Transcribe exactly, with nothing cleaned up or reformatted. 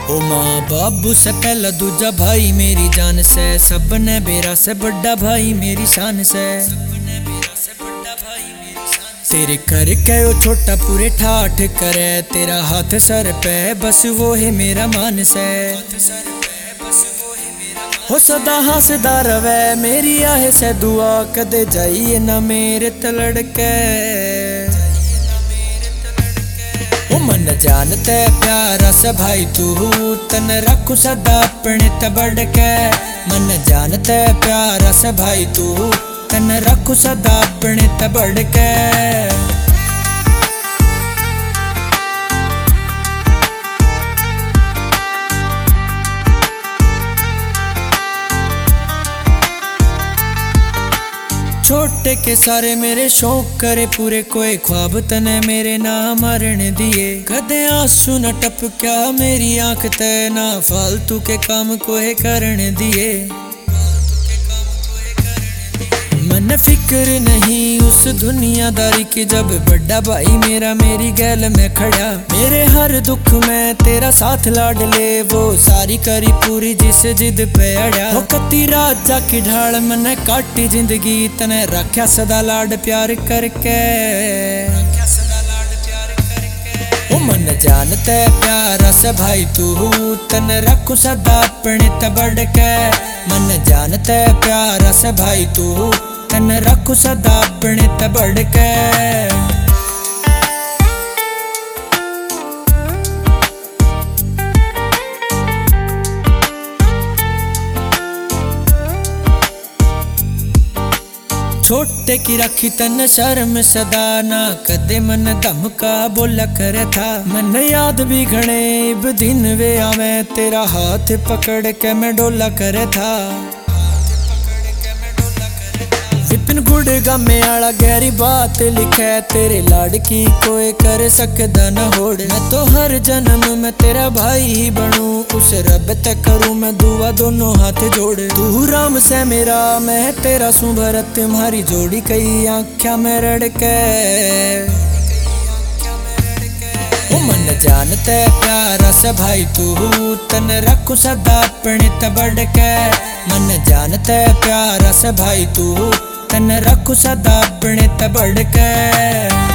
ओ माँ बाबू से पहला दूजा भाई मेरी जान से, सबने बेरा से बड़ा भाई मेरी शान से। तेरे कर के ओ छोटा पूरे ठाठ करे, तेरा हाथ सर पे बस वो है मेरा मान से। हो सदा हंसदा रवे मेरी आहे से दुआ, कदे जाइए ना मेरे तलड़ के। मन जानते प्यारा से भाई तू, तन रखू सदा अपने तबड़ के। मन जानते प्यारा से भाई तू, तन रखू सदा अपने तबड़ के। छोटे के सारे मेरे शौक करे पूरे, कोई ख्वाब तने मेरे ना मरण दिए। कदे आंसू न टपक्या मेरी आंख ते, ना फालतू के काम कोई करन दिए। मन फिक्र नहीं उस दुनियादारी की, जब बड़ा भाई मेरा मेरी गैल में खड़ा। मेरे हर दुख में तेरा साथ लाड ले, वो सारी करी पूरी जिस जिद पे अड़ा। हो कती राजा की ढाल मन काटी जिंदगी, तने रखा सदा लाड प्यार करके। ओ मन जानते प्यारा से भाई तू, तन रखू सदा अपने तबड़ के। मन जानते प्यारा से भाई तू, तन रखू सदा अपने तबड़ के। छोटे की रखी तन शर्म सदा, ना कदे मन धमका बोला करे था। मन याद भी घणे इब दिन वे आवे, तेरा हाथ पकड़ के मैं डोला करे था। विपिन गुड़गा में आला गहरी बात लिखे, तेरे लाडकी कोई कर सकदा न होड़। मैं तो हर जन्म में तेरा भाई ही बनूं, उस रब तक करूं मैं दुआ दोनों हाथ जोड़। तू राम से मेरा मैं तेरा सू भरत, तुम्हारी जोड़ी कई आँख्या में रड़ के। ओ मन जानते प्यारा से भाई तू, तन रखू सदा अपने तबड़ के। मन जानते प्यारा से भाई तू, तन रखू सदा अपने तबड़ के।